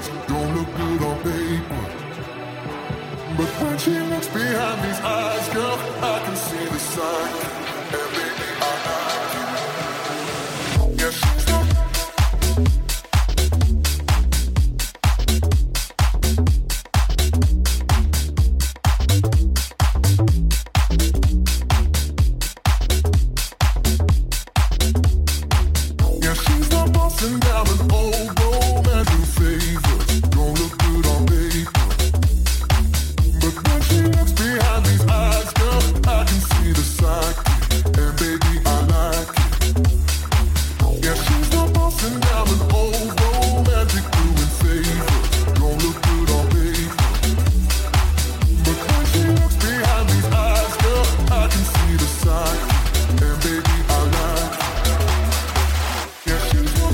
favors, don't look good on paper. But when she looks behind these eyes, girl, I can see the sign. And baby, I like it. Yeah, she's not. Down an old romantic favors, don't look good on paper. But when she looks behind these eyes, girl, I can see the psyche, and baby, I like it. Yeah, she's not busting down an old romantic doing favors, don't look good on paper. But when she looks behind these eyes, girl, I can see the psyche, and baby, I like it. Yeah, she's not.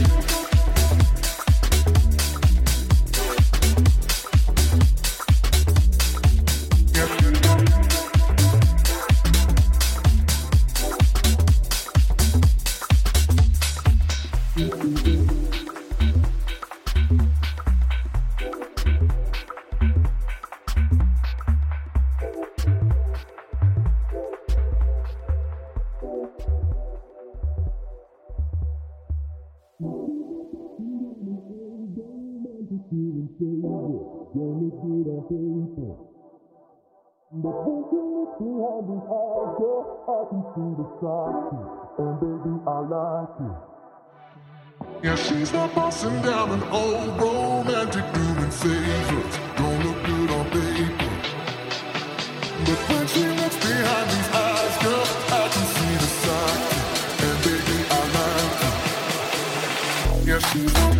But when she looks behind these eyes, girl, I can see the psyche, and baby, I like it. Yeah, she's not busting down an old romantic doing favors, don't look good on paper. But when she looks behind these eyes, girl, I can see the psyche, and baby, I like it. Yeah, she's not.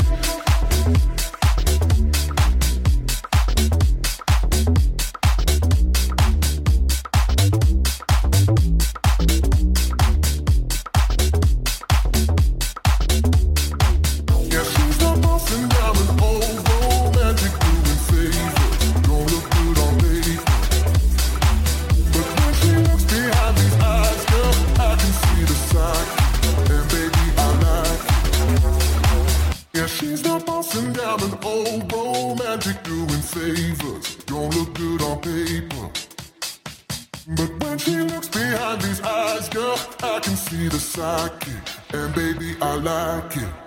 She's not busting down an old romantic doing favors, don't look good on paper. But when she looks behind these eyes, girl, I can see the psyche, and baby, I like it.